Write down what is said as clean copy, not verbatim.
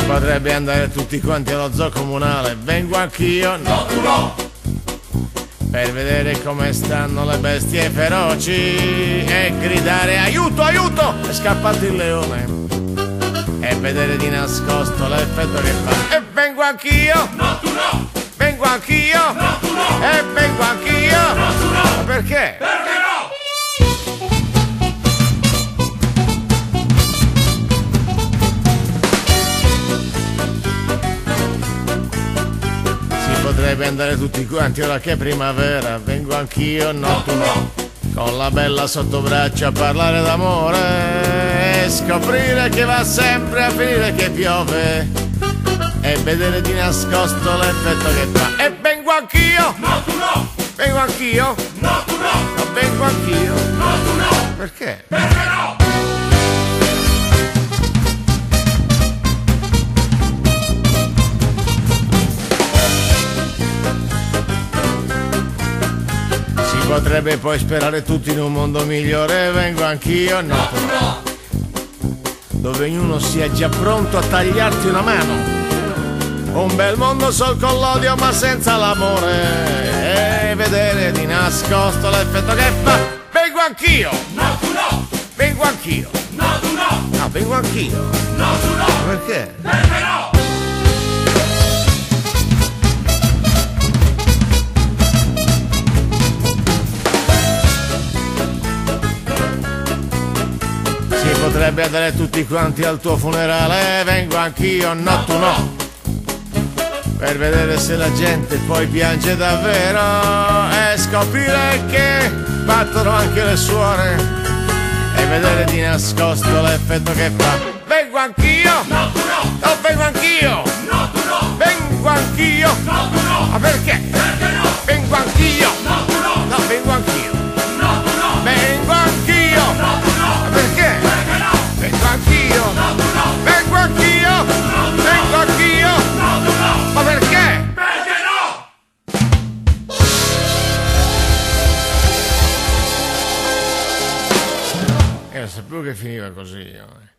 potrebbe andare tutti quanti allo zoo comunale. Vengo anch'io, no tu no, per vedere come stanno le bestie feroci e gridare aiuto, aiuto! È scappato il leone e vedere di nascosto l'effetto che fa. E vengo anch'io, No tu no, vengo anch'io, no tu no, e vengo anch'io. no tu no, Ma perché? perché no? Potrebbe andare tutti quanti ora che è primavera. Vengo anch'io, no tu no, con la bella sotto braccio a parlare d'amore e scoprire che va sempre a finire che piove e vedere di nascosto l'effetto che fa. E vengo anch'io, No tu no, vengo anch'io, no tu no, vengo anch'io. no tu no, Perché? perché no? Potrebbe poi sperare tutti in un mondo migliore. Vengo anch'io, no tu no, dove ognuno sia già pronto a tagliarti una mano. Un bel mondo sol con l'odio ma senza l'amore e vedere di nascosto l'effetto che fa. Vengo anch'io, No tu no, vengo anch'io, no tu no, no, vengo anch'io. no tu no, Perché? perché no? Potrebbe andare tutti quanti al tuo funerale. Vengo anch'io, no tu no, per vedere se la gente poi piange davvero e scoprire che battono anche le suore e vedere di nascosto l'effetto che fa. Vengo anch'io, No tu no, no, vengo anch'io, no tu no, vengo anch'io. no tu no, Ma perché? perché no? Vengo anch'io, No tu no, no, vengo anch'io, no tu no, vengo anch'io. no tu no, Ma perché? perché no? Vengo anch'io, No tu no, vengo anch'io, vengo anch'io. no tu no, Ma perché? perché no? Non sapevo che finiva così.